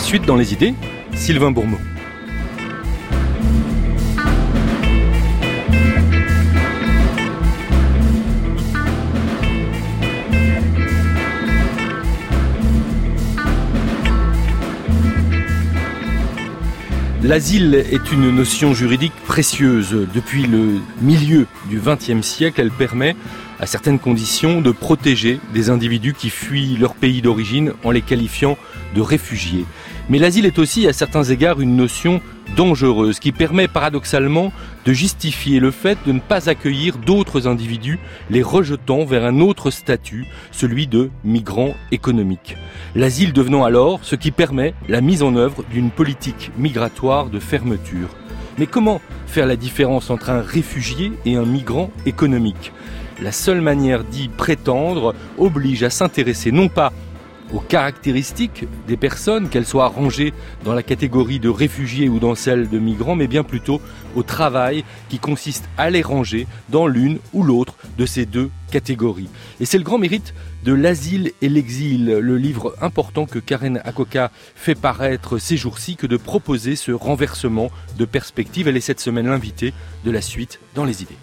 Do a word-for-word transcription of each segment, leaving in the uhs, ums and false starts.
suite dans les idées, Sylvain Bourmeau. L'asile est une notion juridique précieuse. Depuis le milieu du vingtième siècle, elle permet, à certaines conditions, de protéger des individus qui fuient leur pays d'origine en les qualifiant de réfugiés. Mais l'asile est aussi, à certains égards, une notion dangereuse qui permet paradoxalement de justifier le fait de ne pas accueillir d'autres individus, les rejetant vers un autre statut, celui de migrants économiques. L'asile devenant alors ce qui permet la mise en œuvre d'une politique migratoire de fermeture. Mais comment faire la différence entre un réfugié et un migrant économique ? La seule manière d'y prétendre oblige à s'intéresser non pas aux caractéristiques des personnes, qu'elles soient rangées dans la catégorie de réfugiés ou dans celle de migrants, mais bien plutôt au travail qui consiste à les ranger dans l'une ou l'autre de ces deux catégories. Et c'est le grand mérite de L'Asile et l'Exil, le livre important que Karen Akoka fait paraître ces jours-ci, que de proposer ce renversement de perspective. Elle est cette semaine l'invitée de la suite dans les idées.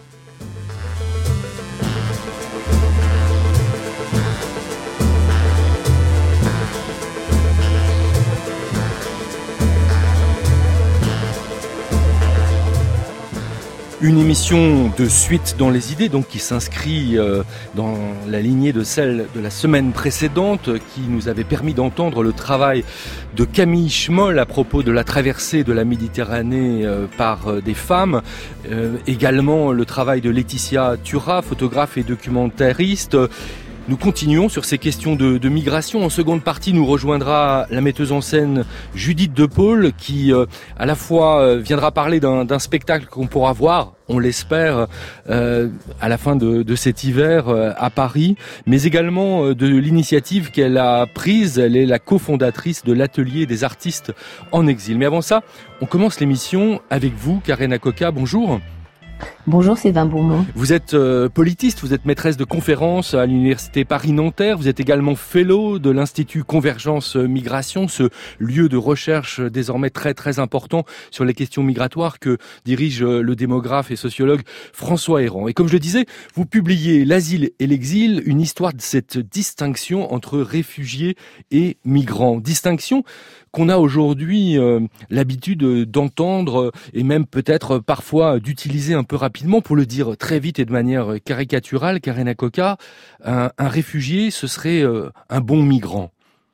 Une émission de suite dans les idées, donc qui s'inscrit euh, dans la lignée de celle de la semaine précédente, qui nous avait permis d'entendre le travail de Camille Schmoll à propos de la traversée de la Méditerranée euh, par euh, des femmes. Euh, également le travail de Laetitia Turat, photographe et documentariste. Nous continuons sur ces questions de, de migration. En seconde partie, nous rejoindra la metteuse en scène Judith De Paul, qui euh, à la fois euh, viendra parler d'un, d'un spectacle qu'on pourra voir, on l'espère, euh, à la fin de, de cet hiver euh, à Paris, mais également euh, de l'initiative qu'elle a prise. Elle est la cofondatrice de l'Atelier des artistes en exil. Mais avant ça, on commence l'émission avec vous, Karen Akoka. Bonjour. Bonjour Sylvain Bourmeau. Vous êtes euh, politiste, vous êtes maîtresse de conférences à l'université Paris-Nanterre, vous êtes également fellow de l'Institut Convergence Migration, ce lieu de recherche désormais très très important sur les questions migratoires que dirige le démographe et sociologue François Héran. Et comme je le disais, vous publiez L'Asile et l'Exil, une histoire de cette distinction entre réfugiés et migrants. Distinction qu'on a aujourd'hui euh, l'habitude d'entendre et même peut-être parfois d'utiliser un peu rapidement pour le dire très vite et de manière caricaturale. Karen Akoka, un, un réfugié, ce serait euh, un bon migrant.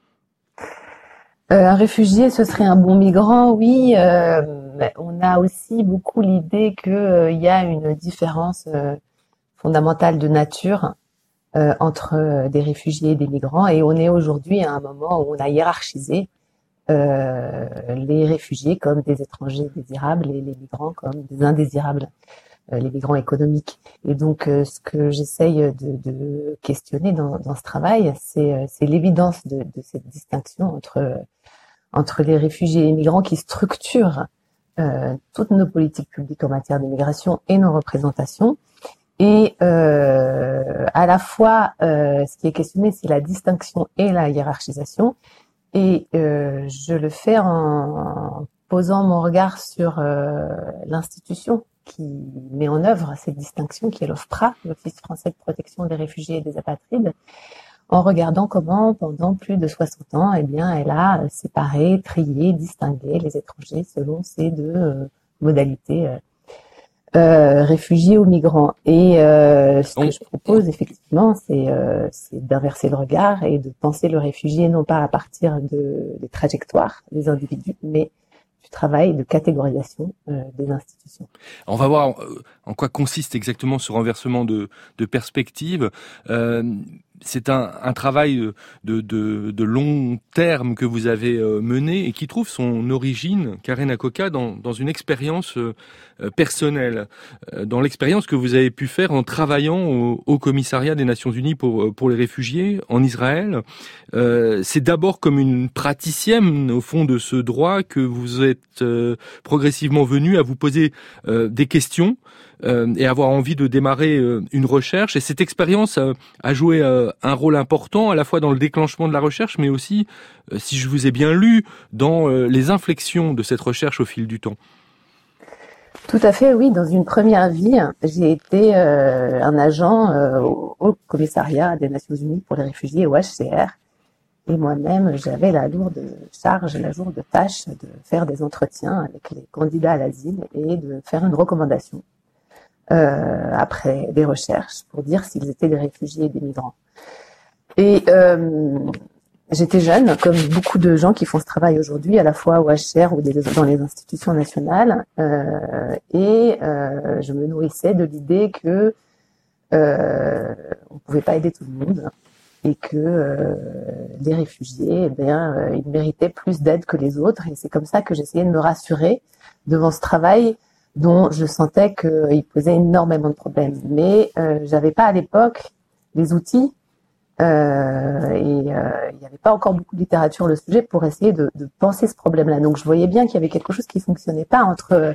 Euh, un réfugié, ce serait un bon migrant, oui. Euh, on a aussi beaucoup l'idée qu'il euh, y a une différence euh, fondamentale de nature euh, entre euh, des réfugiés et des migrants. Et on est aujourd'hui à un moment où on a hiérarchisé Euh, les réfugiés comme des étrangers désirables et les migrants comme des indésirables, euh, les migrants économiques. Et donc, euh, ce que j'essaye de, de questionner dans, dans ce travail, c'est, c'est l'évidence de, de cette distinction entre, entre les réfugiés et les migrants qui structurent euh, toutes nos politiques publiques en matière de migration et nos représentations. Et euh, à la fois, euh, ce qui est questionné, c'est la distinction et la hiérarchisation. Et euh, je le fais en posant mon regard sur euh, l'institution qui met en œuvre cette distinction, qui est l'OFPRA, l'Office français de protection des réfugiés et des apatrides, en regardant comment, pendant plus de soixante ans, eh bien, elle a séparé, trié, distingué les étrangers selon ces deux euh, modalités euh, Euh, réfugiés ou migrants. Et euh, ce que je propose effectivement, c'est, euh, c'est d'inverser le regard et de penser le réfugié non pas à partir de, des trajectoires des individus, mais du travail de catégorisation euh, des institutions. On va voir en quoi consiste exactement ce renversement de, de perspective. Euh, c'est un, un travail de, de, de long terme que vous avez mené et qui trouve son origine, Karen Akoka, dans, dans une expérience personnelle, dans l'expérience que vous avez pu faire en travaillant au, au commissariat des Nations Unies pour, pour les réfugiés en Israël. Euh, c'est d'abord comme une praticienne, au fond, de ce droit que vous êtes euh, progressivement venu à vous poser euh, des questions euh, et avoir envie de démarrer euh, une recherche. Et cette expérience euh, a joué euh, un rôle important à la fois dans le déclenchement de la recherche, mais aussi, euh, si je vous ai bien lu, dans euh, les inflexions de cette recherche au fil du temps. Tout à fait, oui. Dans une première vie, j'ai été euh, un agent euh, au, au commissariat des Nations Unies pour les réfugiés, au H C R. Et moi-même, j'avais la lourde charge, la lourde tâche de faire des entretiens avec les candidats à l'asile et de faire une recommandation euh, après des recherches pour dire s'ils étaient des réfugiés et des migrants. Et euh, j'étais jeune, comme beaucoup de gens qui font ce travail aujourd'hui, à la fois au H C R ou des, dans les institutions nationales, euh, et euh, je me nourrissais de l'idée que euh, on pouvait pas aider tout le monde. Et que euh, les réfugiés, eh bien, euh, ils méritaient plus d'aide que les autres. Et c'est comme ça que j'essayais de me rassurer devant ce travail dont je sentais qu'il posait énormément de problèmes. Mais euh, j'avais pas à l'époque les outils euh, et euh, il n'y avait pas encore beaucoup de littérature sur le sujet pour essayer de, de penser ce problème-là. Donc je voyais bien qu'il y avait quelque chose qui fonctionnait pas entre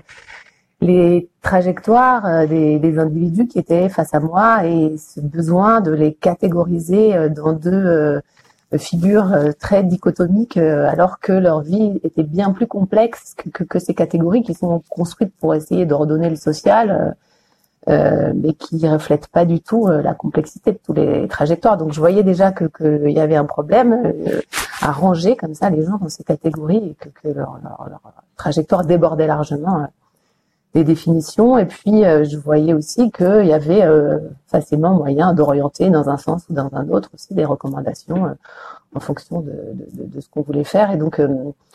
les trajectoires des, des individus qui étaient face à moi et ce besoin de les catégoriser dans deux euh, figures très dichotomiques alors que leur vie était bien plus complexe que, que, que ces catégories qui sont construites pour essayer de redonner le social euh, mais qui reflètent pas du tout la complexité de toutes les trajectoires. Donc je voyais déjà que qu'il y avait un problème euh, à ranger comme ça les gens dans ces catégories et que, que leur, leur, leur trajectoire débordait largement euh, des définitions, et puis euh, je voyais aussi qu'il y avait euh, facilement moyen d'orienter dans un sens ou dans un autre aussi des recommandations euh, en fonction de, de, de, de ce qu'on voulait faire. Et donc, euh,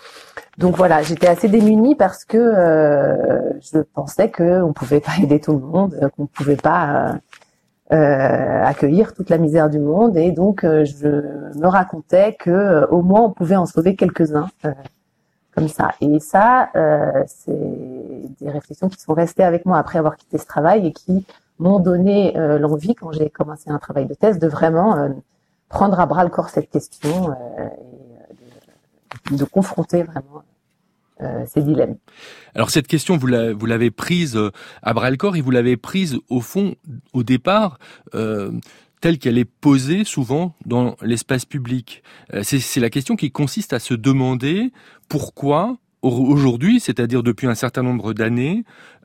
donc voilà, j'étais assez démunie parce que euh, je pensais qu'on pouvait pas aider tout le monde, qu'on pouvait pas euh, euh, accueillir toute la misère du monde, et donc euh, je me racontais que euh, au moins on pouvait en sauver quelques-uns. Euh, Comme ça. Et ça, euh, c'est des réflexions qui sont restées avec moi après avoir quitté ce travail et qui m'ont donné euh, l'envie, quand j'ai commencé un travail de thèse, de vraiment euh, prendre à bras le corps cette question euh, et de, de confronter vraiment euh, ces dilemmes. Alors cette question, vous l'avez, vous l'avez prise à bras le corps et vous l'avez prise au fond, au départ, euh, telle qu'elle est posée souvent dans l'espace public. C'est, c'est la question qui consiste à se demander pourquoi, aujourd'hui, c'est-à-dire depuis un certain nombre d'années,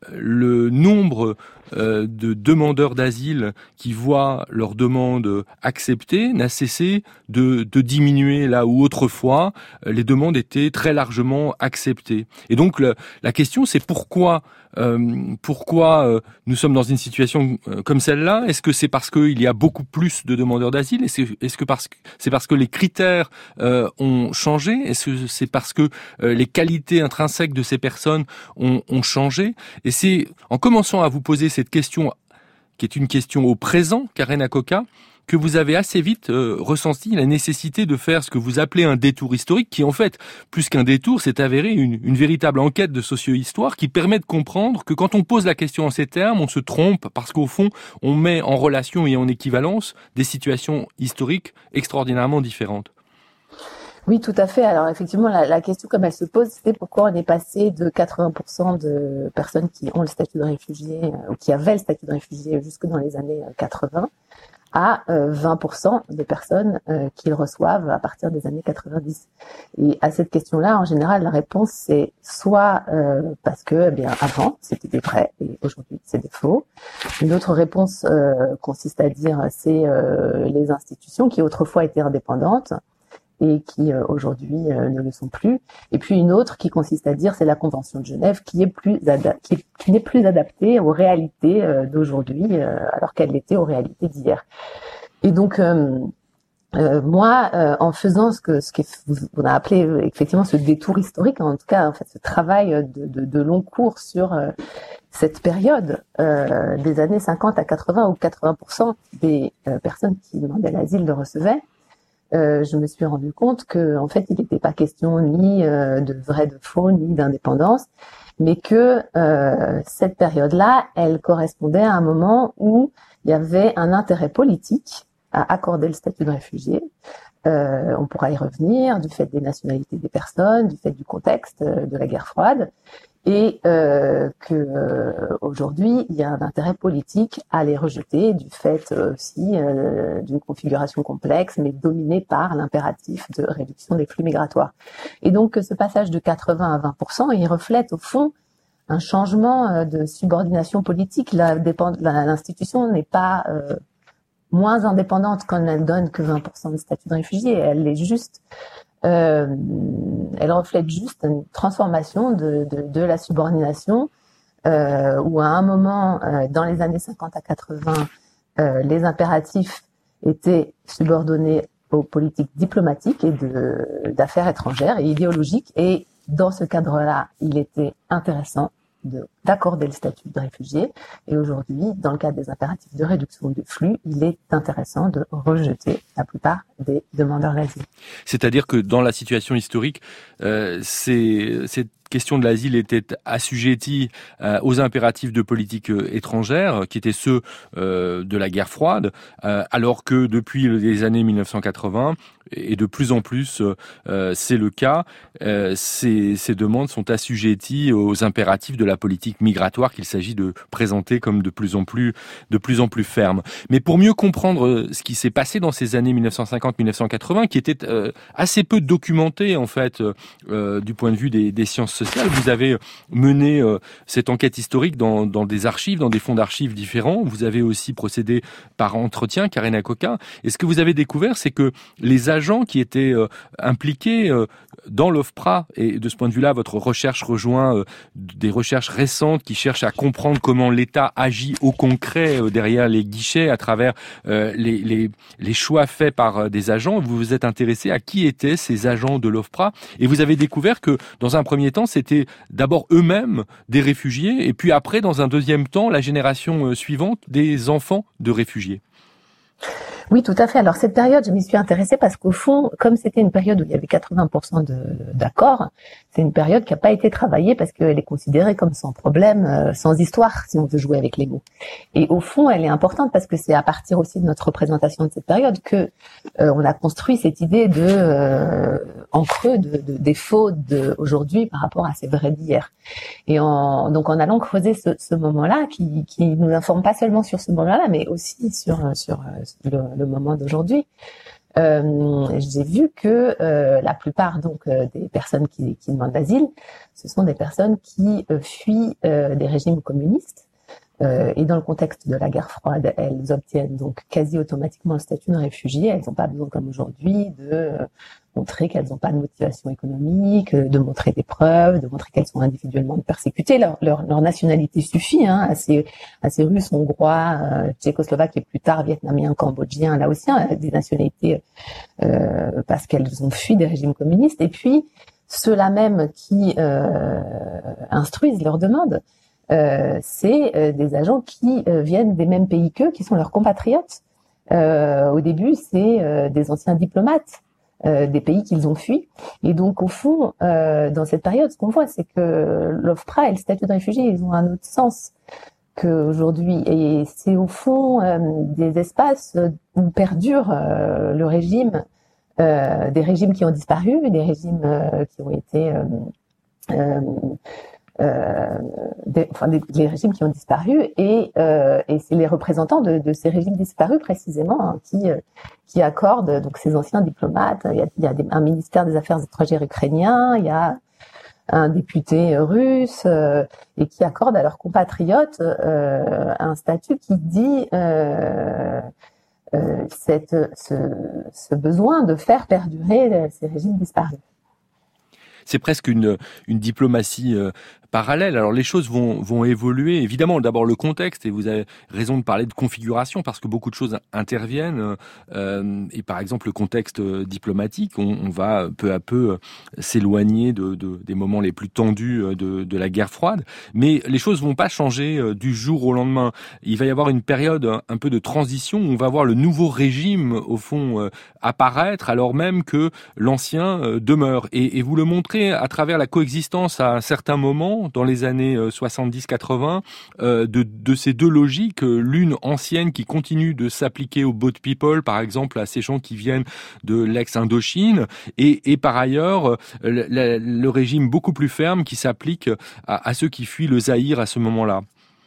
le nombre euh, de demandeurs d'asile qui voient leur demande acceptée n'a cessé de, de diminuer là où autrefois les demandes étaient très largement acceptées. Et donc le, la question c'est pourquoi euh, pourquoi euh, nous sommes dans une situation euh, comme celle-là. Est-ce que c'est parce qu'il y a beaucoup plus de demandeurs d'asile? Est-ce que, est-ce que parce que c'est parce que les critères euh, ont changé? Est-ce que c'est parce que euh, les qualités intrinsèques de ces personnes ont, ont changé? Et c'est en commençant à vous poser cette question, qui est une question au présent, Karen Akoka, que vous avez assez vite euh, ressenti la nécessité de faire ce que vous appelez un détour historique, qui en fait, plus qu'un détour, s'est avéré une, une véritable enquête de socio-histoire qui permet de comprendre que quand on pose la question en ces termes, on se trompe parce qu'au fond, on met en relation et en équivalence des situations historiques extraordinairement différentes. Oui, tout à fait. Alors effectivement, la, la question comme elle se pose, c'est pourquoi on est passé de quatre-vingts pour cent de personnes qui ont le statut de réfugié euh, ou qui avaient le statut de réfugié jusque dans les années quatre-vingts à euh, vingt pour cent de personnes euh, qui le reçoivent à partir des années quatre-vingt-dix. Et à cette question-là, en général, la réponse c'est soit euh, parce que, eh bien, avant c'était des vrais et aujourd'hui c'est des faux. Une autre réponse euh, consiste à dire c'est euh, les institutions qui autrefois étaient indépendantes et qui euh, aujourd'hui euh, ne le sont plus. Et puis une autre qui consiste à dire c'est la Convention de Genève qui est plus ada- qui, est, qui n'est plus adaptée aux réalités euh, d'aujourd'hui euh, alors qu'elle l'était aux réalités d'hier. Et donc euh, euh, moi, euh, en faisant ce que ce qu'on a appelé euh, effectivement ce détour historique, en tout cas en fait ce travail de, de, de long cours sur euh, cette période euh, des années cinquante à quatre-vingts où quatre-vingts pour cent des euh, personnes qui demandaient l'asile le recevaient. Euh, je me suis rendu compte que en fait il n'était pas question ni euh, de vrai de faux ni d'indépendance, mais que euh, cette période-là, elle correspondait à un moment où il y avait un intérêt politique à accorder le statut de réfugié. Euh, on pourra y revenir du fait des nationalités des personnes, du fait du contexte euh, de la guerre froide, et euh, que euh, aujourd'hui il y a un intérêt politique à les rejeter du fait aussi euh, d'une configuration complexe mais dominée par l'impératif de réduction des flux migratoires. Et donc ce passage de quatre-vingts à vingt pour cent, il reflète au fond un changement de subordination politique. La dépend- la, l'institution n'est pas euh, moins indépendante quand elle donne que vingt pour cent de statut de réfugié, elle est juste Euh, elle reflète juste une transformation de, de, de la subordination euh, où à un moment, euh, dans les années cinquante à quatre-vingts, euh, les impératifs étaient subordonnés aux politiques diplomatiques et de, d'affaires étrangères et idéologiques. Et dans ce cadre-là, il était intéressant de, d'accorder le statut de réfugié. Et aujourd'hui, dans le cadre des impératifs de réduction du flux, il est intéressant de rejeter la plupart des demandeurs d'asile. C'est-à-dire que dans la situation historique, euh, c'est, cette question de l'asile était assujettie euh, aux impératifs de politique euh, étrangère, qui étaient ceux euh, de la guerre froide, euh, alors que depuis les années mille neuf cent quatre-vingts, et de plus en plus euh, c'est le cas, euh, ces, ces demandes sont assujetties aux impératifs de la politique migratoire qu'il s'agit de présenter comme de plus en plus, de plus en plus ferme. Mais pour mieux comprendre ce qui s'est passé dans ces années mille neuf cent cinquante à mille neuf cent quatre-vingts, qui étaient euh, assez peu documentées en fait euh, du point de vue des, des sciences sociales, vous avez mené euh, cette enquête historique dans, dans des archives, dans des fonds d'archives différents. Vous avez aussi procédé par entretien, Karen Akoka. Et ce que vous avez découvert, c'est que les agents qui étaient euh, impliqués euh, dans l'OFPRA, et de ce point de vue-là, votre recherche rejoint euh, des recherches récentes qui cherchent à comprendre comment l'État agit au concret euh, derrière les guichets à travers euh, les, les, les choix faits par euh, des agents. Vous vous êtes intéressé à qui étaient ces agents de l'OFPRA et vous avez découvert que dans un premier temps, c'était d'abord eux-mêmes des réfugiés et puis après, dans un deuxième temps, la génération euh, suivante des enfants de réfugiés. Oui, tout à fait. Alors cette période, je m'y suis intéressée parce qu'au fond, comme c'était une période où il y avait quatre-vingts pour cent de, d'accords, c'est une période qui n'a pas été travaillée parce qu'elle est considérée comme sans problème, euh, sans histoire, si on veut jouer avec les mots. Et au fond, elle est importante parce que c'est à partir aussi de notre représentation de cette période que euh, on a construit cette idée de euh, en creux de, de défaut d'aujourd'hui par rapport à ces vrais d'hier. Et en, donc en allant creuser ce, ce moment-là, qui, qui nous informe pas seulement sur ce moment-là, mais aussi sur sur le, le moment d'aujourd'hui, euh, j'ai vu que euh, la plupart donc euh, des personnes qui, qui demandent l'asile, ce sont des personnes qui euh, fuient euh, des régimes communistes. Euh, et dans le contexte de la guerre froide, elles obtiennent donc quasi automatiquement le statut de réfugié. Elles n'ont pas besoin, comme aujourd'hui, de euh, montrer qu'elles n'ont pas de motivation économique, de montrer des preuves, de montrer qu'elles sont individuellement persécutées. Leur, leur, leur nationalité suffit, hein, à ces, à ces Russes, Hongrois, euh, Tchécoslovaques et plus tard Vietnamiens, Cambodgiens, Laotiens, des nationalités euh, parce qu'elles ont fui des régimes communistes. Et puis ceux-là même qui euh, instruisent leurs demandes, Euh, c'est euh, des agents qui euh, viennent des mêmes pays qu'eux, qui sont leurs compatriotes. Euh, au début, c'est euh, des anciens diplomates euh, des pays qu'ils ont fuis. Et donc, au fond, euh, dans cette période, ce qu'on voit, c'est que l'OFPRA et le statut de réfugié, ils ont un autre sens qu'aujourd'hui. Et c'est au fond euh, des espaces où perdure euh, le régime, euh, des régimes qui ont disparu, des régimes euh, qui ont été... Euh, euh, Euh, des, enfin, des, les régimes qui ont disparu et, euh, et c'est les représentants de, de ces régimes disparus précisément hein, qui, euh, qui accordent donc ces anciens diplomates. Il y a, il y a des, un ministère des Affaires étrangères ukrainien, il y a un député russe euh, et qui accordent à leurs compatriotes euh, un statut qui dit euh, euh, cette, ce, ce besoin de faire perdurer ces régimes disparus. C'est presque une, une diplomatie euh, parallèle. Alors les choses vont, vont évoluer. Évidemment, d'abord le contexte, et vous avez raison de parler de configuration, parce que beaucoup de choses interviennent. Euh, et par exemple, le contexte diplomatique, on, on va peu à peu s'éloigner de, de, des moments les plus tendus de, de la guerre froide. Mais les choses vont pas changer du jour au lendemain. Il va y avoir une période un peu de transition où on va voir le nouveau régime, au fond, euh, apparaître, alors même que l'ancien euh, demeure. Et, et vous le montrez à travers la coexistence à un certain moment rupture dans les années soixante-dix quatre-vingts euh, de, de ces deux logiques, l'une ancienne qui continue de s'appliquer aux boat people, par exemple à ces gens qui viennent de l'ex-Indochine, et, et par ailleurs le, le, le régime beaucoup plus ferme qui s'applique à, à ceux qui fuient le Zaïre à ce moment-là.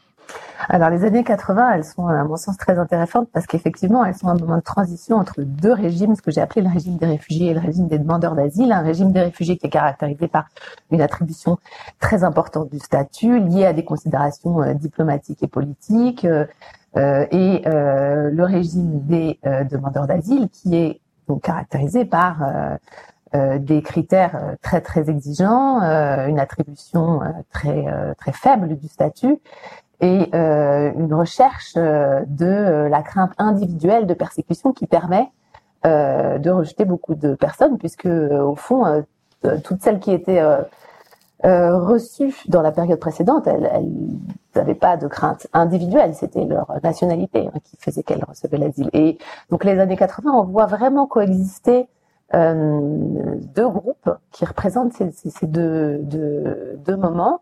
Alors les années quatre-vingts, elles sont à mon sens très intéressantes parce qu'effectivement elles sont un moment de transition entre deux régimes, ce que j'ai appelé le régime des réfugiés et le régime des demandeurs d'asile. Un régime des réfugiés qui est caractérisé par une attribution très importante du statut liée à des considérations euh, diplomatiques et politiques, euh, euh, et euh, le régime des euh, demandeurs d'asile qui est donc caractérisé par euh, euh, des critères très très exigeants, euh, une attribution euh, très euh, très faible du statut, et euh, une recherche euh, de euh, la crainte individuelle de persécution qui permet euh, de rejeter beaucoup de personnes, puisque euh, au fond, euh, toutes celles qui étaient euh, euh, reçues dans la période précédente, elles n'avaient pas de crainte individuelle, c'était leur nationalité hein, qui faisait qu'elles recevaient l'asile. Et donc les années quatre-vingts, on voit vraiment coexister euh, deux groupes qui représentent ces, ces, ces deux, deux, deux moments.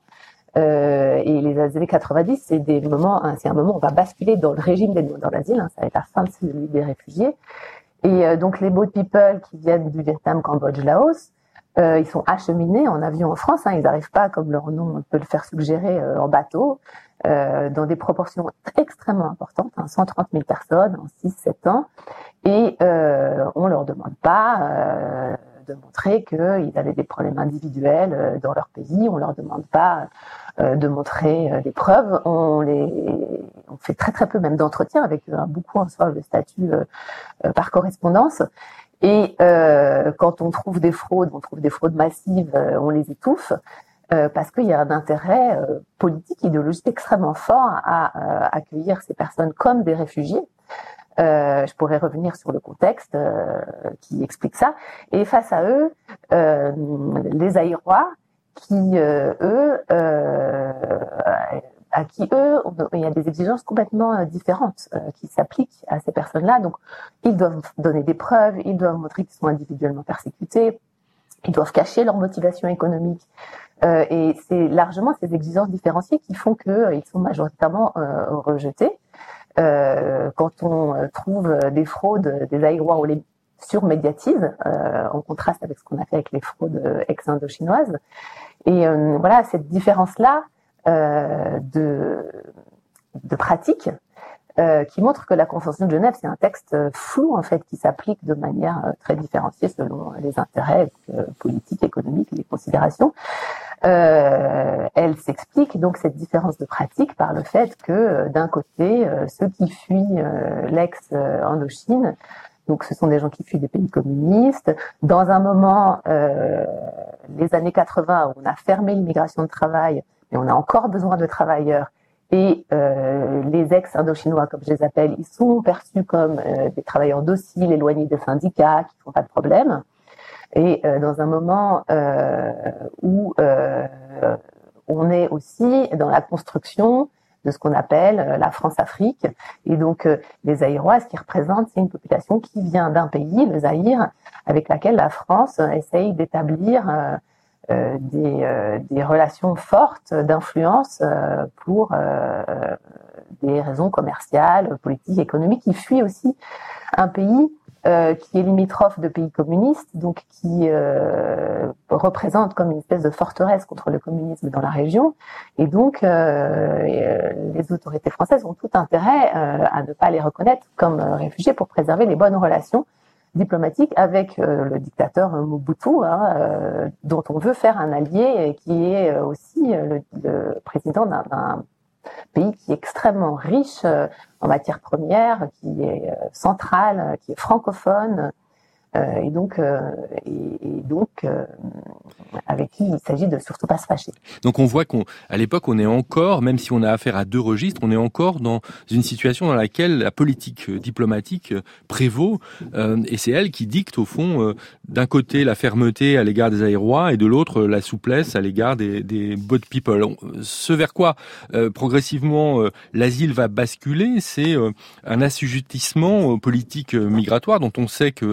Euh, et les années quatre-vingt-dix, c'est des moments, hein, c'est un moment où on va basculer dans le régime des demandeurs d'asile, hein, ça va être la fin de celui des réfugiés. Et euh, donc les boat people qui viennent du Vietnam, Cambodge, Laos, euh, ils sont acheminés en avion en France, hein, ils n'arrivent pas, comme leur nom peut le faire suggérer, euh, en bateau, euh, dans des proportions extrêmement importantes, hein, cent trente mille personnes en six sept ans, et euh, on leur demande pas euh, de montrer qu'ils avaient des problèmes individuels euh, dans leur pays, on leur demande pas euh, de montrer euh, des preuves, on les on fait très très peu même d'entretiens avec eux, hein, beaucoup reçoivent le statut euh, euh, par correspondance. Et euh, quand on trouve des fraudes, on trouve des fraudes massives, euh, on les étouffe euh, parce qu'il y a un intérêt euh, politique, idéologique extrêmement fort à euh, accueillir ces personnes comme des réfugiés. Euh, je pourrais revenir sur le contexte euh, qui explique ça. Et face à eux, euh, les Zaïrois, qui euh, eux, euh, à qui eux, il y a des exigences complètement différentes euh, qui s'appliquent à ces personnes-là. Donc, ils doivent donner des preuves, ils doivent montrer qu'ils sont individuellement persécutés, ils doivent cacher leur motivation économique. Euh, et c'est largement ces exigences différenciées qui font qu'ils euh, sont majoritairement euh, rejetés. Euh, quand on trouve des fraudes des Zaïrois, on les surmédiatise, euh, en contraste avec ce qu'on a fait avec les fraudes ex-indo-chinoises. Et euh, voilà, cette différence-là euh, de, de pratique euh, qui montre que la Convention de Genève, c'est un texte flou, en fait, qui s'applique de manière euh, très différenciée selon les intérêts euh, politiques, économiques, les considérations. Euh, elle s'explique donc cette différence de pratique par le fait que euh, d'un côté, euh, ceux qui fuient euh, l'ex-Indochine, donc ce sont des gens qui fuient des pays communistes, dans un moment, euh, les années quatre-vingts, où on a fermé l'immigration de travail, mais on a encore besoin de travailleurs, et euh, les ex-indochinois, comme je les appelle, ils sont perçus comme euh, des travailleurs dociles, éloignés des syndicats, qui font pas de problème. Et euh, dans un moment euh, où euh, on est aussi dans la construction de ce qu'on appelle la France-Afrique. Et donc, euh, les Zaïrois, ce qu'ils représentent, c'est une population qui vient d'un pays, le Zaïre, avec laquelle la France essaye d'établir euh, euh, des, euh, des relations fortes d'influence euh, pour euh, des raisons commerciales, politiques, économiques, qui fuient aussi un pays Euh, qui est limitrophe de pays communistes, donc qui euh, représente comme une espèce de forteresse contre le communisme dans la région. Et donc, euh, euh, les autorités françaises ont tout intérêt euh, à ne pas les reconnaître comme euh, réfugiés pour préserver les bonnes relations diplomatiques avec euh, le dictateur Mobutu, hein, euh, dont on veut faire un allié et qui est euh, aussi euh, le, le président d'un, d'un pays qui est extrêmement riche euh, en matières premières, qui est euh, central, euh, qui est francophone, euh, et donc, euh, et, et donc euh, avec qui il s'agit de surtout pas se fâcher. Donc on voit qu'à l'époque, on est encore, même si on a affaire à deux registres, on est encore dans une situation dans laquelle la politique diplomatique prévaut, euh, et c'est elle qui dicte au fond, euh, d'un côté la fermeté à l'égard des Zaïrois et de l'autre la souplesse à l'égard des, des boat people. Ce vers quoi euh, progressivement euh, l'asile va basculer, c'est euh, un assujettissement aux politiques migratoires dont on sait qu'elles vont être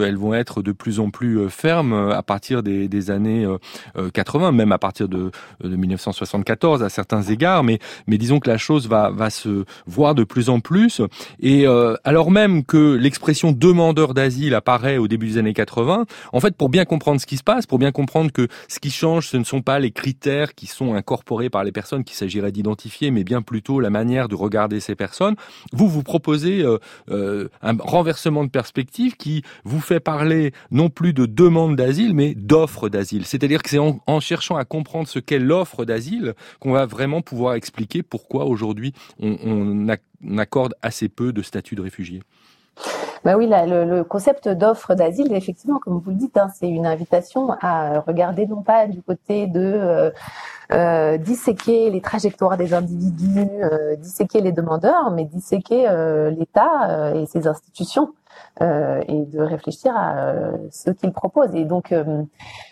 être de plus en plus ferme à partir des, des années quatre-vingts, même à partir de, de mille neuf cent soixante-quatorze à certains égards, mais, mais disons que la chose va, va se voir de plus en plus. Et euh, alors même que l'expression demandeur d'asile apparaît au début des années quatre-vingts, en fait, pour bien comprendre ce qui se passe, pour bien comprendre que ce qui change, ce ne sont pas les critères qui sont incorporés par les personnes qu'il s'agirait d'identifier, mais bien plutôt la manière de regarder ces personnes, vous vous proposez euh, euh, un renversement de perspective qui vous fait parler non plus de demande d'asile, mais d'offre d'asile. C'est-à-dire que c'est en, en cherchant à comprendre ce qu'est l'offre d'asile qu'on va vraiment pouvoir expliquer pourquoi aujourd'hui on, on, a, on accorde assez peu de statut de réfugié. Ben oui, là, le, le concept d'offre d'asile, effectivement, comme vous le dites, hein, c'est une invitation à regarder non pas du côté de euh, euh, disséquer les trajectoires des individus, euh, disséquer les demandeurs, mais disséquer euh, l'État euh, et ses institutions euh, et de réfléchir à euh, ce qu'il propose. Et donc, euh,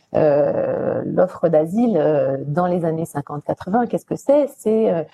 euh, l'offre d'asile euh, dans les années cinquante quatre-vingts, qu'est-ce que c'est ? C'est euh,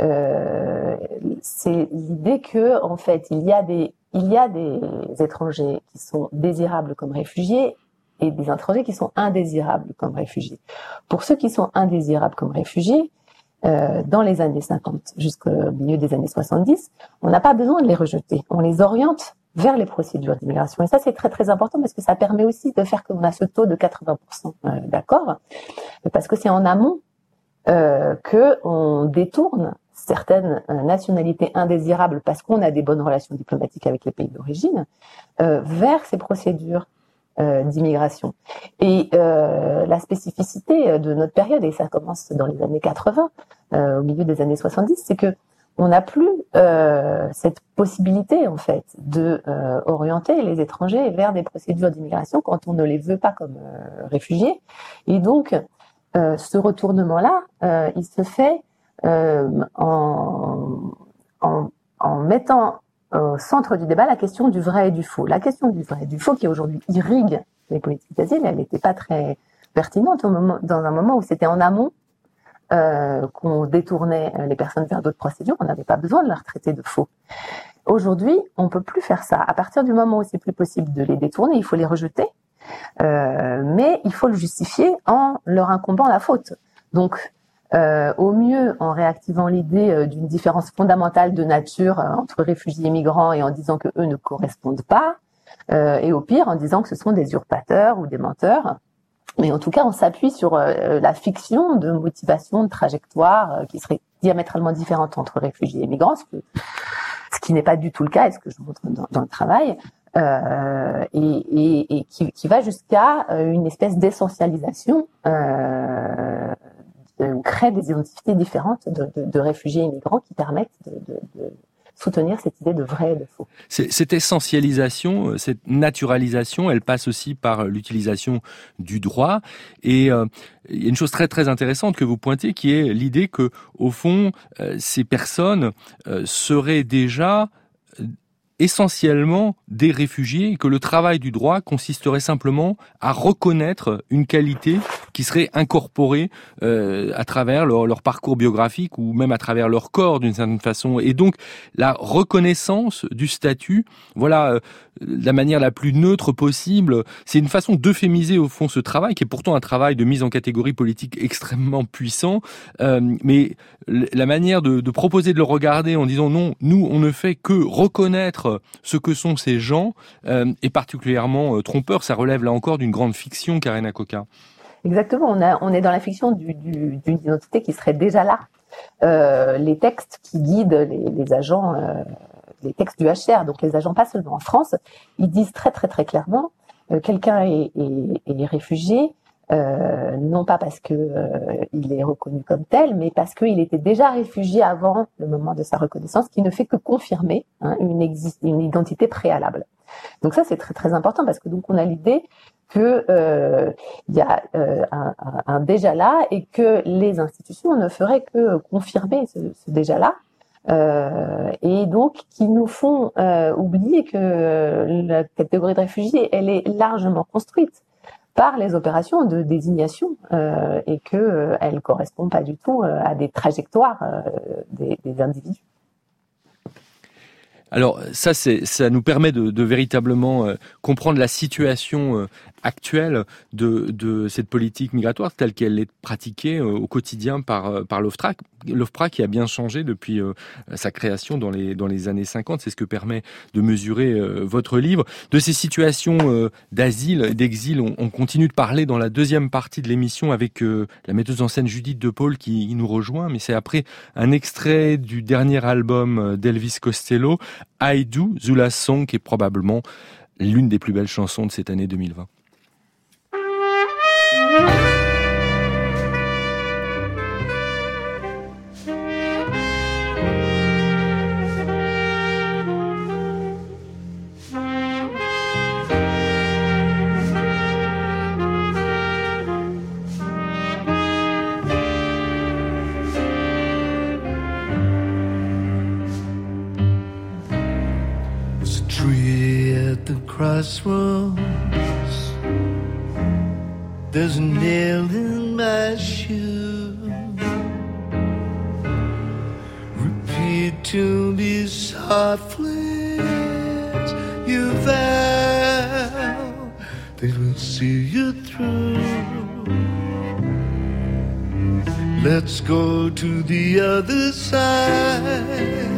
euh, c'est l'idée que, en fait, il y a des Il y a des étrangers qui sont désirables comme réfugiés et des étrangers qui sont indésirables comme réfugiés. Pour ceux qui sont indésirables comme réfugiés, euh, dans les années cinquante jusqu'au milieu des années soixante-dix, on n'a pas besoin de les rejeter. On les oriente vers les procédures d'immigration. Et ça, c'est très, très important parce que ça permet aussi de faire qu'on a ce taux de quatre-vingts pour cent euh, d'accord, parce que c'est en amont euh, qu'on détourne certaines nationalités indésirables parce qu'on a des bonnes relations diplomatiques avec les pays d'origine, euh, vers ces procédures euh, d'immigration. Et euh, la spécificité de notre période, et ça commence dans les années quatre-vingts, euh, au milieu des années soixante-dix, c'est que on n'a plus euh, cette possibilité en fait de euh, orienter les étrangers vers des procédures d'immigration quand on ne les veut pas comme euh, réfugiés. Et donc, euh, ce retournement-là, euh, il se fait Euh, en, en, en mettant au centre du débat la question du vrai et du faux. La question du vrai et du faux qui aujourd'hui irrigue les politiques d'asile, elle n'était pas très pertinente au moment, dans un moment où c'était en amont euh, qu'on détournait les personnes vers d'autres procédures, on n'avait pas besoin de leur traiter de faux. Aujourd'hui, on ne peut plus faire ça. À partir du moment où c'est plus possible de les détourner, il faut les rejeter, euh, mais il faut le justifier en leur incombant la faute. Donc, Euh, au mieux en réactivant l'idée euh, d'une différence fondamentale de nature euh, entre réfugiés et migrants et en disant que eux ne correspondent pas, euh, et au pire en disant que ce sont des usurpateurs ou des menteurs. Mais en tout cas, on s'appuie sur euh, la fiction de motivation, de trajectoire euh, qui serait diamétralement différente entre réfugiés et migrants, ce, que, ce qui n'est pas du tout le cas et ce que je montre dans, dans le travail, euh, et, et, et qui, qui va jusqu'à euh, une espèce d'essentialisation euh, on crée des identités différentes de, de, de réfugiés et migrants qui permettent de, de, de soutenir cette idée de vrai et de faux. C'est, cette essentialisation, cette naturalisation, elle passe aussi par l'utilisation du droit. Et euh, il y a une chose très très intéressante que vous pointez, qui est l'idée que, au fond, euh, ces personnes euh, seraient déjà essentiellement des réfugiés et que le travail du droit consisterait simplement à reconnaître une qualité qui serait incorporée euh, à travers leur, leur parcours biographique ou même à travers leur corps d'une certaine façon. Et donc la reconnaissance du statut, voilà, euh, la manière la plus neutre possible, c'est une façon d'euphémiser au fond ce travail qui est pourtant un travail de mise en catégorie politique extrêmement puissant, euh, mais la manière de, de proposer de le regarder en disant non, nous on ne fait que reconnaître ce que sont ces gens euh, est particulièrement euh, trompeur. Ça relève là encore d'une grande fiction, Karina Coca. Exactement, on, a, on est dans la fiction du, du, d'une identité qui serait déjà là. Euh, les textes qui guident les, les agents, euh, les textes du H C R, donc les agents pas seulement en France, ils disent très très très clairement euh, quelqu'un est, est, est réfugié, euh, non pas parce que euh, il est reconnu comme tel, mais parce qu'il était déjà réfugié avant le moment de sa reconnaissance, qui ne fait que confirmer hein, une, exi- une identité préalable. Donc ça c'est très très important parce que donc on a l'idée que euh, y a euh, un, un, un déjà là et que les institutions ne feraient que confirmer ce, ce déjà là. Euh, et donc qui nous font euh, oublier que la catégorie de réfugiés elle est largement construite par les opérations de désignation euh, et que euh, elle correspond pas du tout euh, à des trajectoires euh, des, des individus. Alors ça, c'est, ça nous permet de, de véritablement euh, comprendre la situation euh, actuelle de, de cette politique migratoire telle qu'elle est pratiquée euh, au quotidien par, euh, par l'OFPRA, l'OFPRA qui a bien changé depuis euh, sa création dans les, dans les années cinquante. C'est ce que permet de mesurer euh, votre livre. De ces situations euh, d'asile, d'exil, on, on continue de parler dans la deuxième partie de l'émission avec euh, la metteuse en scène Judith De Paul qui nous rejoint, mais c'est après un extrait du dernier album d'Elvis Costello, I Do, Zula's Song, qui est probablement l'une des plus belles chansons de cette année deux mille vingt. Crossroads, there's a nail in my shoe. Repeat to me softly as you vow they will see you through. Let's go to the other side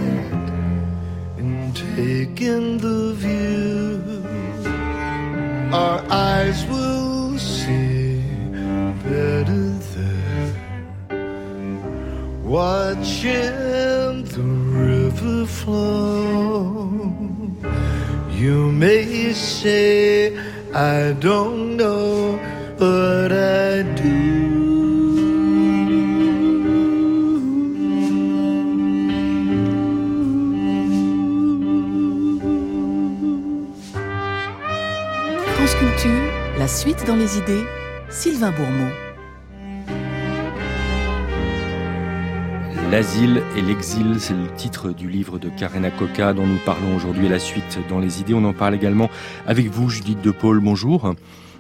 and take in the view. Our eyes will see better there, watching the river flow. You may say I don't know, but I do. La suite dans les idées, Sylvain Bourmeau. L'asile et l'exil, c'est le titre du livre de Karen Akoka dont nous parlons aujourd'hui. La suite dans les idées, on en parle également avec vous, Judith De Paul. Bonjour.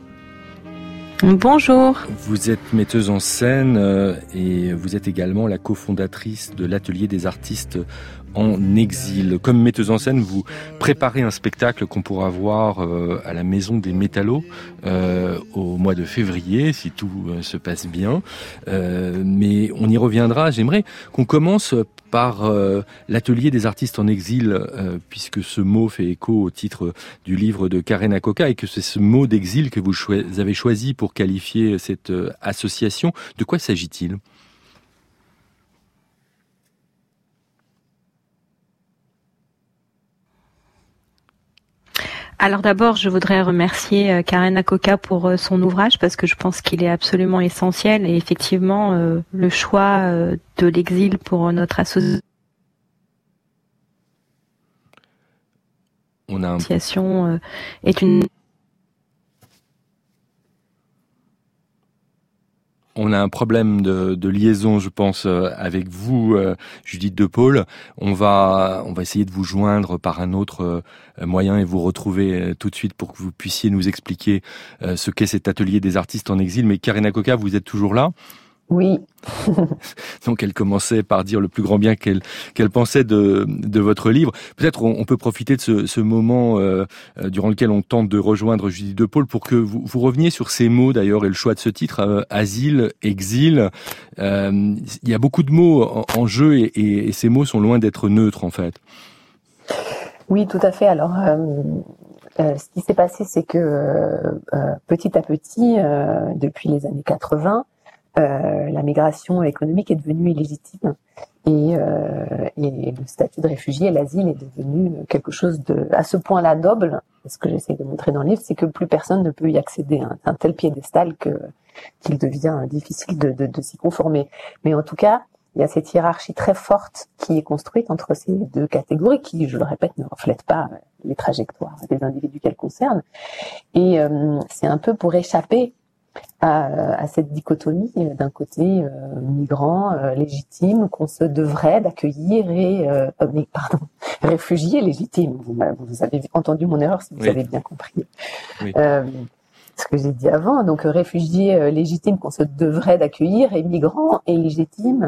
Bonjour. Vous êtes metteuse en scène euh, et vous êtes également la cofondatrice de l'Atelier des artistes en exil. Comme metteuse en scène, vous préparez un spectacle qu'on pourra voir euh, à la Maison des Métallos euh, au mois de février, si tout euh, se passe bien. Euh, mais on y reviendra. J'aimerais qu'on commence par euh, l'Atelier des artistes en exil, euh, puisque ce mot fait écho au titre du livre de Karen Akoka et que c'est ce mot d'exil que vous, cho- vous avez choisi pour qualifier cette euh, association. De quoi s'agit-il ? Alors d'abord, je voudrais remercier Karen Akoka pour son ouvrage parce que je pense qu'il est absolument essentiel et effectivement euh, le choix euh, de l'exil pour notre association On a un... euh, est une On a un problème de, de liaison, je pense, avec vous, euh, Judith De Paul. On va, on va essayer de vous joindre par un autre euh, moyen et vous retrouver euh, tout de suite pour que vous puissiez nous expliquer euh, ce qu'est cet atelier des artistes en exil. Mais Karen Akoka, vous êtes toujours là ? Oui. Donc elle commençait par dire le plus grand bien qu'elle qu'elle pensait de de votre livre. Peut-être on, on peut profiter de ce, ce moment euh, durant lequel on tente de rejoindre Judith De Paul pour que vous, vous reveniez sur ces mots d'ailleurs et le choix de ce titre euh, asile, exil. Euh, il y a beaucoup de mots en, en jeu et, et, et ces mots sont loin d'être neutres en fait. Oui, tout à fait. Alors euh, euh, ce qui s'est passé, c'est que euh, euh, petit à petit, euh, depuis les années quatre-vingts, Euh, la migration économique est devenue illégitime et, euh, et le statut de réfugié, l'asile est devenu quelque chose de à ce point-là noble. Ce que j'essaie de montrer dans le livre, c'est que plus personne ne peut y accéder à un, un tel piédestal que qu'il devient difficile de, de, de s'y conformer. Mais en tout cas, il y a cette hiérarchie très forte qui est construite entre ces deux catégories qui, je le répète, ne reflètent pas les trajectoires des individus qu'elles concernent. Et euh, c'est un peu pour échapper À, à cette dichotomie d'un côté euh, migrant euh, légitime qu'on se devrait d'accueillir et euh, euh, mais pardon réfugié légitime. Vous, vous avez entendu mon erreur si vous oui. avez bien compris oui. euh, ce que j'ai dit avant. Donc réfugié euh, légitime qu'on se devrait d'accueillir et migrant et légitime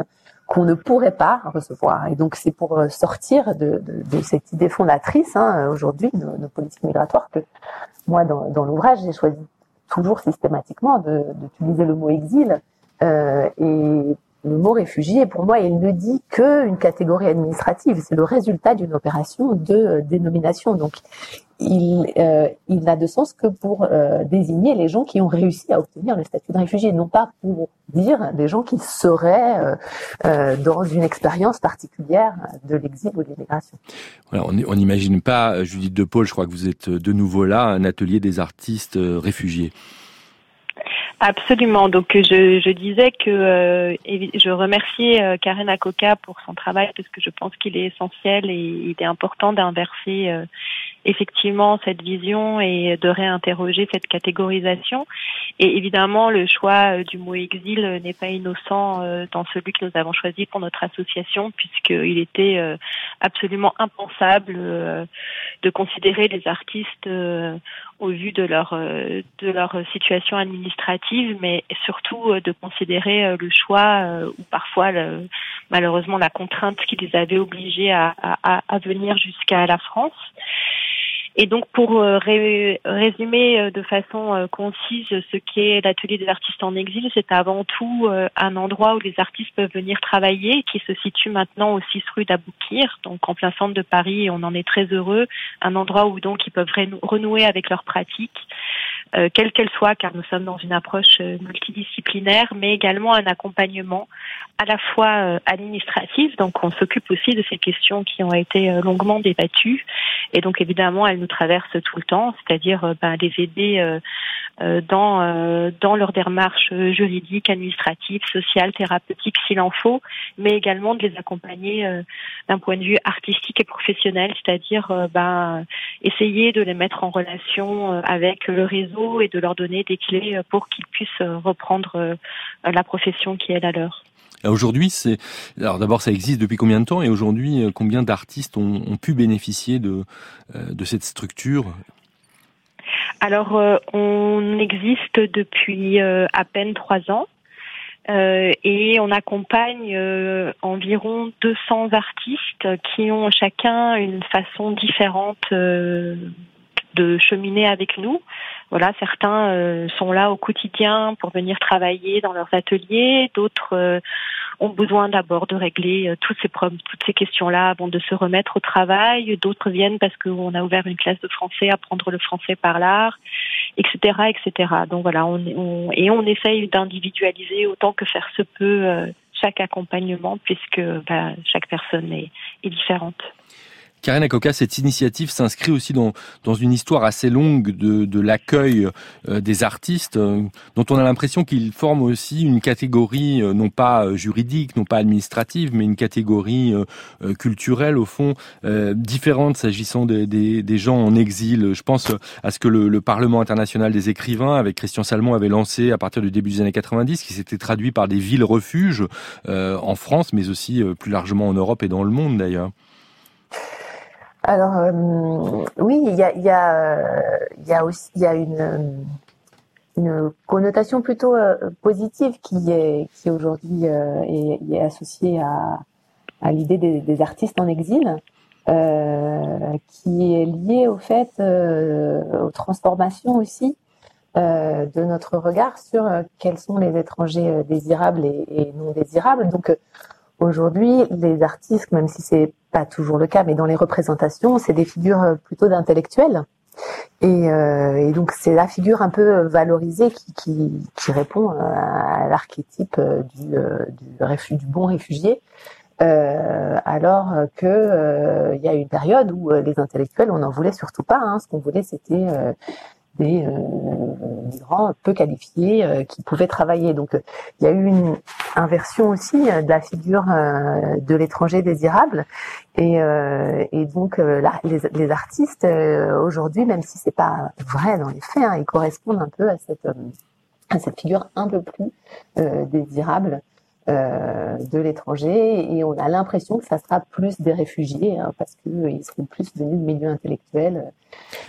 qu'on ne pourrait pas recevoir. Et donc c'est pour sortir de, de, de cette idée fondatrice hein, aujourd'hui, nos, nos politiques migratoires, que moi dans, dans l'ouvrage j'ai choisi toujours systématiquement de, d'utiliser le mot exil euh, et le mot réfugié. Pour moi, il ne dit qu'une catégorie administrative. C'est le résultat d'une opération de dénomination. Donc il, euh, il n'a de sens que pour euh, désigner les gens qui ont réussi à obtenir le statut de réfugié, non pas pour dire des gens qui seraient euh, euh, dans une expérience particulière de l'exil ou de l'immigration. Voilà, on n'imagine pas, Judith De Paul, je crois que vous êtes de nouveau là, un atelier des artistes réfugiés. Absolument. Donc je, je disais que euh, je remerciais euh, Karen Akoka pour son travail parce que je pense qu'il est essentiel et il est important d'inverser euh, effectivement cette vision et de réinterroger cette catégorisation. Et évidemment, le choix euh, du mot exil n'est pas innocent euh, dans celui que nous avons choisi pour notre association, puisqu'il était euh, absolument impensable euh, de considérer les artistes euh, au vu de leur euh, de leur situation administrative, mais surtout euh, de considérer euh, le choix euh, ou parfois le, malheureusement la contrainte qui les avait obligés à, à, à venir jusqu'à la France. Et donc, pour euh, ré- résumer euh, de façon euh, concise ce qu'est l'atelier des artistes en exil, c'est avant tout euh, un endroit où les artistes peuvent venir travailler, qui se situe maintenant au six rue d'Aboukir, donc en plein centre de Paris, et on en est très heureux. Un endroit où donc ils peuvent renou- renouer avec leur pratique, euh, quelle qu'elle soit, car nous sommes dans une approche euh, multidisciplinaire, mais également un accompagnement à la fois euh, administratif, donc on s'occupe aussi de ces questions qui ont été euh, longuement débattues, et donc évidemment elles nous traversent tout le temps, c'est-à-dire euh, ben, les aider euh, euh, dans euh, dans leur démarche juridique, administrative, sociale, thérapeutique s'il en faut, mais également de les accompagner euh, d'un point de vue artistique et professionnel, c'est-à-dire euh, ben, essayer de les mettre en relation euh, avec le réseau et de leur donner des clés pour qu'ils puissent euh, reprendre euh, la profession qui est la leur. Aujourd'hui, c'est alors d'abord ça existe depuis combien de temps et aujourd'hui combien d'artistes ont, ont pu bénéficier de de cette structure? Alors euh, on existe depuis euh, à peine trois ans euh, et on accompagne euh, environ deux cents artistes qui ont chacun une façon différente euh, de cheminer avec nous. Voilà, certains euh, sont là au quotidien pour venir travailler dans leurs ateliers, d'autres euh, ont besoin d'abord de régler euh, toutes ces problèmes, toutes ces questions-là avant de se remettre au travail, d'autres viennent parce qu'on a ouvert une classe de français, apprendre le français par l'art, et cetera, et cetera. Donc voilà, on, on et on essaye d'individualiser autant que faire se peut euh, chaque accompagnement, puisque bah, chaque personne est, est différente. Karen Akoka, cette initiative s'inscrit aussi dans, dans une histoire assez longue de, de l'accueil euh, des artistes, euh, dont on a l'impression qu'ils forment aussi une catégorie, euh, non pas euh, juridique, non pas administrative, mais une catégorie euh, euh, culturelle, au fond, euh, différente s'agissant des, des, des gens en exil. Je pense à ce que le, le Parlement international des écrivains, avec Christian Salmon, avait lancé à partir du début des années quatre-vingt-dix, qui s'était traduit par des villes-refuges euh, en France, mais aussi euh, plus largement en Europe et dans le monde d'ailleurs. Alors euh, oui, il y a, il y a, il y a aussi, il y a une, une connotation plutôt euh, positive qui est, qui aujourd'hui euh, est, est associée à, à l'idée des, des artistes en exil, euh, qui est liée au fait, euh, aux transformations aussi euh, de notre regard sur euh, quels sont les étrangers désirables et, et non désirables. Donc euh, aujourd'hui, les artistes, même si c'est pas toujours le cas, mais dans les représentations, c'est des figures plutôt d'intellectuels. Et, euh, et donc, c'est la figure un peu valorisée qui, qui, qui répond à l'archétype du, du, réfu, du bon réfugié. Euh, alors que euh, il y a une période où les intellectuels, on n'en voulait surtout pas. Hein. Ce qu'on voulait, c'était euh, des euh, migrants peu qualifiés euh, qui pouvaient travailler. Donc, euh, il y a eu une inversion aussi de la figure euh, de l'étranger désirable. Et, euh, et donc, euh, là, les, les artistes, euh, aujourd'hui, même si c'est pas vrai dans les faits, hein, ils correspondent un peu à cette, euh, à cette figure un peu plus euh, désirable euh, de l'étranger. Et on a l'impression que ça sera plus des réfugiés, hein, parce qu'ils seront plus venus de milieux intellectuels.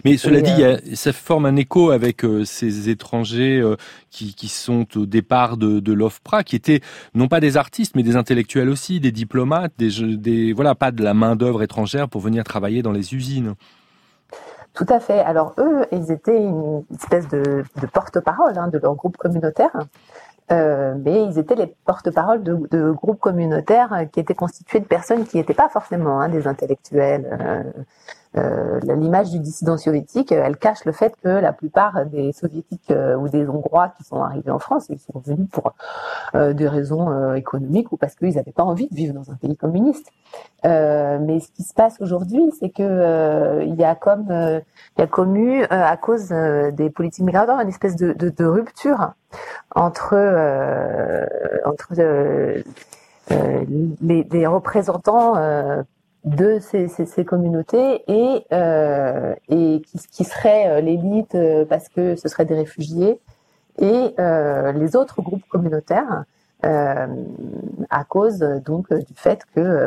Mais cela Et, dit, il y euh, a, ça forme un écho avec euh, ces étrangers euh, qui, qui sont au départ de, de l'OFPRA, qui étaient non pas des artistes, mais des intellectuels aussi, des diplomates, des, des voilà, pas de la main d'œuvre étrangère pour venir travailler dans les usines. Tout à fait. Alors eux, ils étaient une espèce de, de porte-parole hein, de leur groupe communautaire, euh, mais ils étaient les porte-parole de, de groupes communautaires qui étaient constitués de personnes qui n'étaient pas forcément hein, des intellectuels. Euh, euh, l'image du dissident soviétique, elle cache le fait que la plupart des soviétiques euh, ou des Hongrois qui sont arrivés en France, ils sont venus pour euh, des raisons euh, économiques ou parce qu'ils n'avaient pas envie de vivre dans un pays communiste. Euh, mais ce qui se passe aujourd'hui, c'est que euh, il y a comme euh, il y a comme eu euh, à cause euh, des politiques migratoires une espèce de, de, de rupture entre euh, entre euh, euh, les, les représentants euh, de ces, ces, ces communautés et euh, et qui, qui seraient l'élite euh, parce que ce seraient des réfugiés et euh, les autres groupes communautaires euh, à cause donc du fait que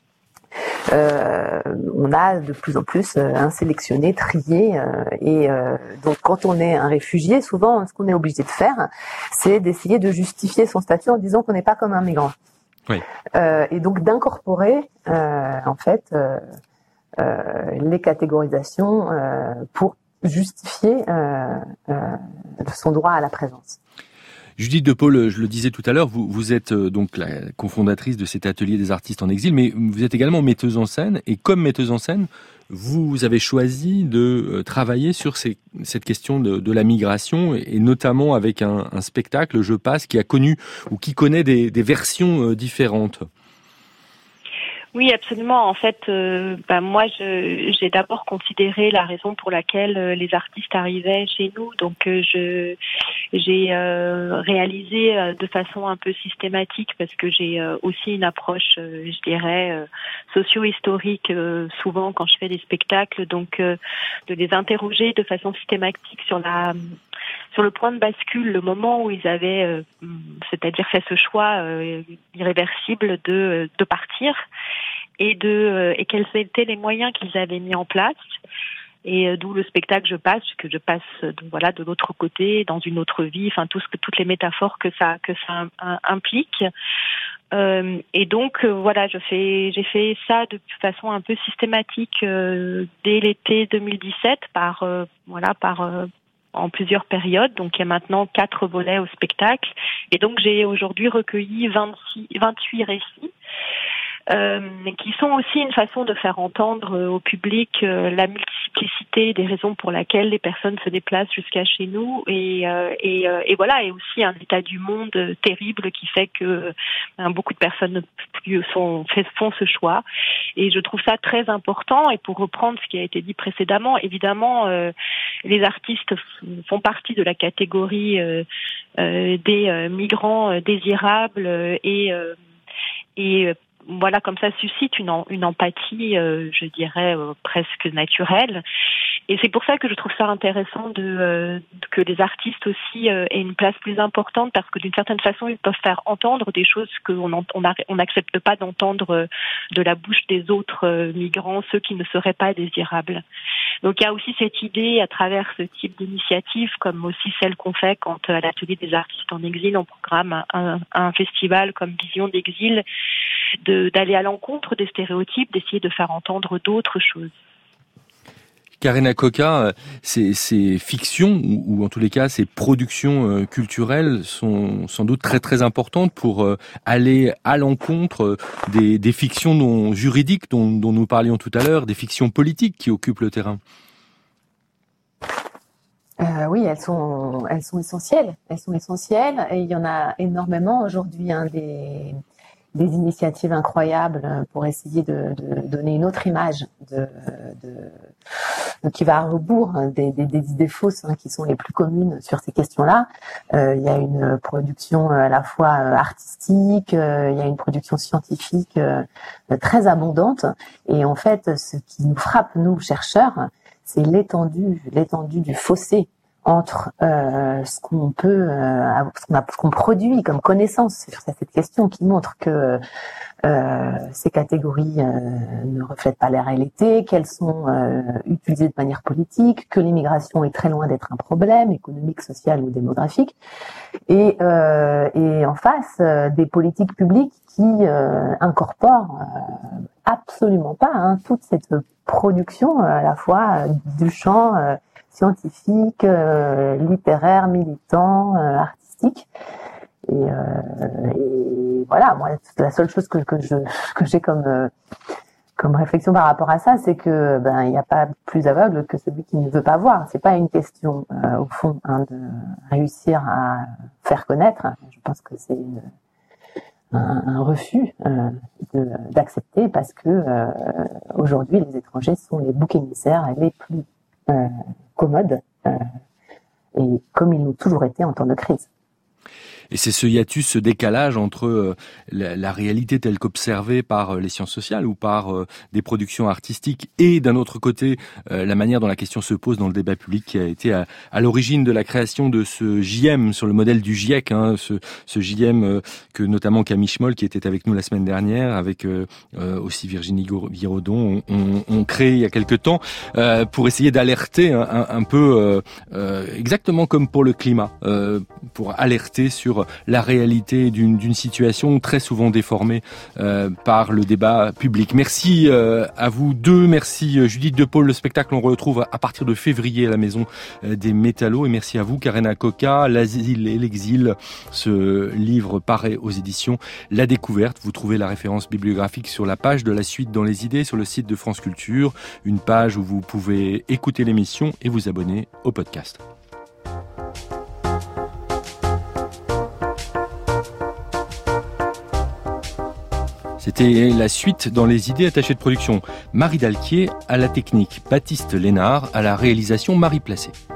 Euh, on a de plus en plus euh, un sélectionné, trié, euh, et euh, donc quand on est un réfugié, souvent ce qu'on est obligé de faire, c'est d'essayer de justifier son statut en disant qu'on n'est pas comme un migrant. Oui. Euh, et donc d'incorporer euh, en fait euh, euh, les catégorisations euh, pour justifier euh, euh, son droit à la présence. Judith De Paul, je le disais tout à l'heure, vous, vous êtes euh, donc la cofondatrice de cet atelier des artistes en exil, mais vous êtes également metteuse en scène, et comme metteuse en scène, vous avez choisi de euh, travailler sur ces, cette question de, de la migration, et, et notamment avec un, un spectacle, Je passe, qui a connu ou qui connaît des, des versions euh, différentes. Oui, absolument. En fait, euh, bah, moi, je, j'ai d'abord considéré la raison pour laquelle euh, les artistes arrivaient chez nous. Donc, euh, je, j'ai euh, réalisé euh, de façon un peu systématique, parce que j'ai euh, aussi une approche, euh, je dirais, euh, socio-historique, euh, souvent quand je fais des spectacles. Donc, euh, de les interroger de façon systématique sur la... sur le point de bascule, le moment où ils avaient, euh, c'est-à-dire fait ce choix euh, irréversible de de partir, et de euh, et quels étaient les moyens qu'ils avaient mis en place, et euh, d'où le spectacle Je passe, que je passe euh, voilà de l'autre côté, dans une autre vie, enfin tout ce que toutes les métaphores que ça que ça un, implique. Euh, et donc euh, voilà, je fais j'ai fait ça de façon un peu systématique euh, dès l'été deux mille dix-sept par euh, voilà par euh, en plusieurs périodes. Donc il y a maintenant quatre volets au spectacle, et donc j'ai aujourd'hui recueilli vingt-six, vingt-huit récits euh, qui sont aussi une façon de faire entendre euh, au public euh, la multiplicité des raisons pour lesquelles les personnes se déplacent jusqu'à chez nous, et, euh, et, euh, et voilà, et aussi un état du monde terrible qui fait que euh, beaucoup de personnes ne plus sont, font ce choix, et je trouve ça très important. Et pour reprendre ce qui a été dit précédemment, évidemment euh, les artistes font partie de la catégorie euh, euh, des euh, migrants euh, désirables, euh, et euh, et euh, voilà, comme ça suscite une, une empathie, euh, je dirais, euh, presque naturelle. Et c'est pour ça que je trouve ça intéressant de euh, que les artistes aussi euh, aient une place plus importante, parce que d'une certaine façon, ils peuvent faire entendre des choses qu'on on n'accepte pas d'entendre euh, de la bouche des autres euh, migrants, ceux qui ne seraient pas désirables. Donc il y a aussi cette idée, à travers ce type d'initiative, comme aussi celle qu'on fait quand à l'atelier des artistes en exil, on programme un, un festival comme Vision d'exil, de, d'aller à l'encontre des stéréotypes, d'essayer de faire entendre d'autres choses. Karen Akoka, ces, ces fictions, ou, ou en tous les cas ces productions euh, culturelles sont sans doute très très importantes pour euh, aller à l'encontre des, des fictions non juridiques dont, dont nous parlions tout à l'heure, des fictions politiques qui occupent le terrain. Euh, oui, elles sont, elles sont essentielles. Elles sont essentielles, et il y en a énormément aujourd'hui. Hein, des, des initiatives incroyables pour essayer de, de donner une autre image de, de qui va à rebours des, des, des idées fausses hein, qui sont les plus communes sur ces questions-là. Euh, il y a une production à la fois artistique, euh, il y a une production scientifique euh, très abondante, et en fait, ce qui nous frappe nous chercheurs, c'est l'étendue, l'étendue du fossé entre euh, ce qu'on peut, euh, ce qu'on, a, ce qu'on produit comme connaissance sur cette question qui montre que euh, ces catégories euh, ne reflètent pas la réalité, qu'elles sont euh, utilisées de manière politique, que l'immigration est très loin d'être un problème économique, social ou démographique, et, euh, et en face euh, des politiques publiques qui euh, incorporent euh, absolument pas hein, toute cette production euh, à la fois euh, du champ euh, scientifique, euh, littéraire, militant, euh, artistique. Et, euh, et voilà, moi, la seule chose que, que je que j'ai comme euh, comme réflexion par rapport à ça, c'est que ben il n'y a pas plus aveugle que celui qui ne veut pas voir. C'est pas une question euh, au fond hein, de réussir à faire connaître. Je pense que c'est une, un, un refus euh, de, d'accepter parce que euh, aujourd'hui les étrangers sont les boucs émissaires les plus euh, commodes euh, et comme ils l'ont toujours été en temps de crise. Et c'est ce hiatus, ce décalage entre euh, la, la réalité telle qu'observée par euh, les sciences sociales ou par euh, des productions artistiques et d'un autre côté euh, la manière dont la question se pose dans le débat public qui a été à, à l'origine de la création de ce J M sur le modèle du GIEC, hein, ce, ce J M euh, que notamment Camille Schmoll qui était avec nous la semaine dernière, avec euh, euh, aussi Virginie Giraudon, on, on, on crée il y a quelque temps euh, pour essayer d'alerter un, un, un peu euh, euh, exactement comme pour le climat, euh, pour alerter sur la réalité d'une, d'une situation très souvent déformée euh, par le débat public. Merci euh, à vous deux, merci Judith De Paul. Le spectacle on retrouve à partir de février à la Maison des Métallos et merci à vous Karen Coca. L'asile et l'exil, ce livre paraît aux éditions La Découverte. Vous trouvez la référence bibliographique sur la page de La Suite dans les idées sur le site de France Culture, une page où vous pouvez écouter l'émission et vous abonner au podcast. C'était La Suite dans les idées attachées de production. Marie Dalquier à la technique, Baptiste Lénard à la réalisation, Marie Placé.